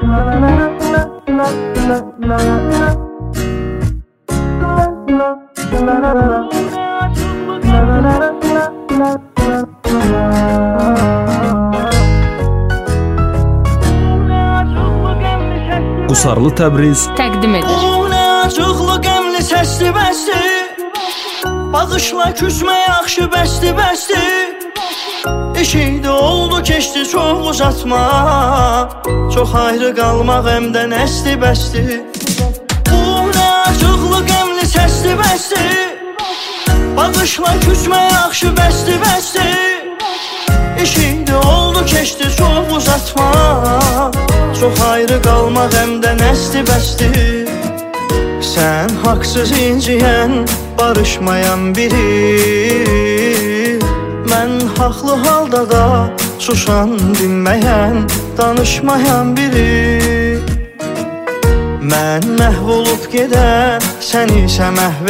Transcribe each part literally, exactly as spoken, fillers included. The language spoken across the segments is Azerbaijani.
Qusarlı Təbriz təqdim edir. O nə acıqlı qəmli səsli bəsdi, baxışla küsmə yaxşı bəsdi bəsdi. İşiydi oldu keçdi çox uzatma, çox ayrı qalmaq əmdən əsdi bəsdi. O nə acıqlı qəmli səsli bəsdi, baxışla küsmə yaxşı bəsdi bəsdi. İşiydi oldu keçdi çox uzatma, çox ayrı qalmaq əmdən əsdi bəsdi. Sən haqsız inciyən, barışmayan biri, mən haqlı halda da susan, dinməyən, danışmayan biri. Mən məhv olub gedən, sən isə məhv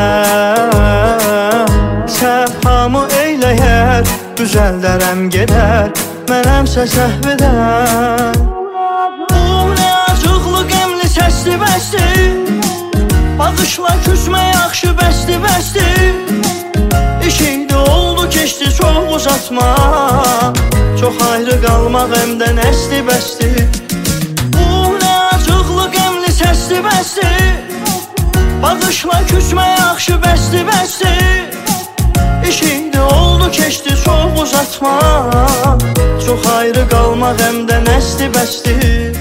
edən, səfhamı eyləyər, düzəldərəm gedər, mənəmsə səhv edən. O nə acıqlı qəmli səsli bəsdi, baxışla küsmə yaxşı bəsdi bəsdi. İşiydi oldu keçdi çox uzatma, çox ayrı qalmaq əmdən əsdi bəsdi. O nə acıqlı qəmli səsli bəsdi, baxışla küsmə yaxşı bəsdi bəsdi. İşiydi oldu keçdi çox uzatma, çox ayrı qalmaq əmdən əsdi bəsdi.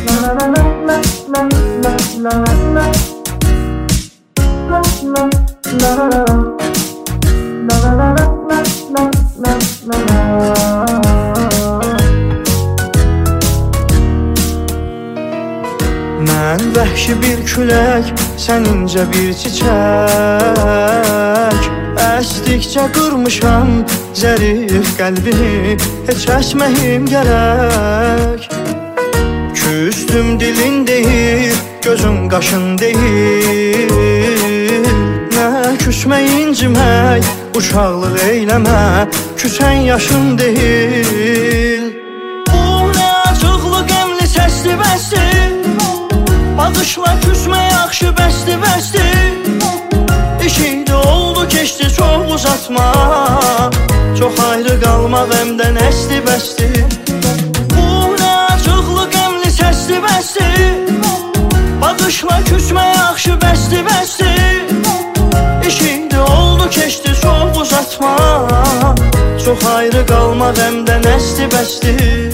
Mən vəhşi bir külək, sən incə bir çiçək, əsdikcə qırmışam zərif qəlbini, heç əsməyim gərək. Küstüm dilin deyir, gözün qaşın deyir, nə küsmək incimək, uşaqlıq eyləmə, küsən yaşın deyil. O nə acıqlı qəmli səsli bəsdi, baxışla küsmə yaxşı bəsdi bəsdi. İşiydi oldu keçdi çox uzatma, çox ayrı qalmaq əmdən əsdi bəsdi. O nə acıqlı qəmli səsli bəsdi, baxışla küsmə yaxşı bəsdi bəsdi. İşiydi oldu keçdi çox uzatma, çox ayrı qalmaq əmdən əsdi bəsdi.